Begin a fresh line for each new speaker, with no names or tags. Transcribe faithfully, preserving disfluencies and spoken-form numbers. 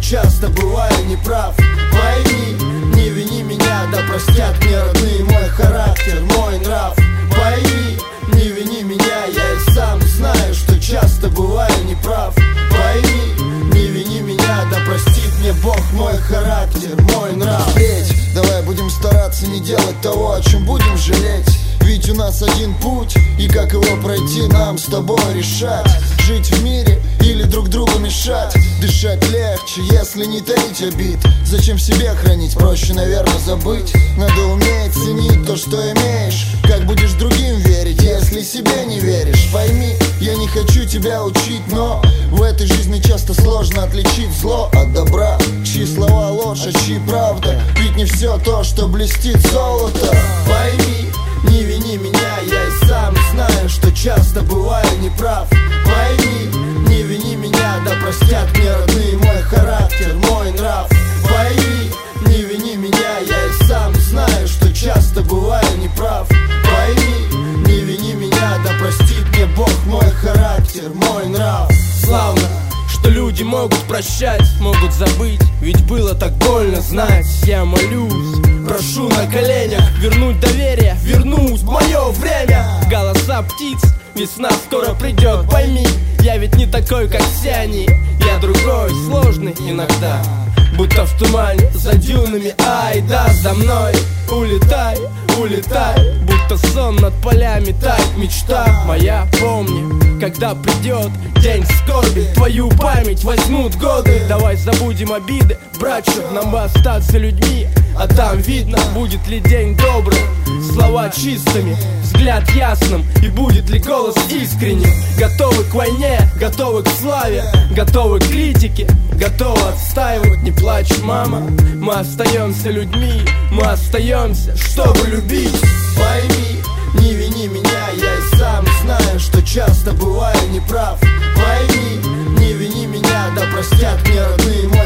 часто бываю неправ. Пойми, не вини меня, да простят мне родные мой характер, мой нрав. Пойми, не вини меня, я и сам знаю, что часто бываю неправ. Пойми, не вини меня, да простит мне Бог мой характер, мой нрав. Впредь давай будем стараться не делать того, о чем будем жалеть. Ведь у нас один путь, и как его пройти нам с тобой решать. Жить в мире или друг другу мешать. Дышать легче, если не таить обид. Зачем в себе хранить, проще, наверное, забыть. Надо уметь ценить то, что имеешь. Как будешь другим верить, если себе не веришь? Пойми, я не хочу тебя учить, но в этой жизни часто сложно отличить зло от добра. Чьи слова ложь, а чьи правда. Ведь не все то, что блестит золото. Пойми, не вини меня, я и сам знаю, что часто бываю неправ. Пойми, не вини меня, да простят мне родные мой характер, мой нрав. Пойми, не вини меня, я и сам знаю, что часто бываю неправ. Пойми, не вини меня, да простит мне Бог мой характер, мой нрав.
Славно, что люди могут прощать, могут забыть, ведь было так больно знать. Я молюсь, прошу на коленях вернуть доверие, вернуть мое время. Голоса птиц, весна скоро придет, пойми, я ведь не такой, как все они. Я другой, сложный иногда, будто в тумане за дюнами. Ай да, за мной улетай, улетай, будто сон над полями тает мечта моя. Помни, когда придет день скорби, твою память возьмут годы. Давай забудем обиды, братчик, нам бы остаться людьми, а там видно, будет ли день добрым, слова чистыми, взгляд ясным, и будет ли голос искренним. Готовы к войне, готовы к славе, готовы к критике, готовы отстаивать. Не плачь, мама, мы остаемся людьми, мы остаемся, чтобы любить.
Пойми, не вини меня, я и сам знаю, что часто бываю неправ. Пойми, не вини меня, да простят мне родные мой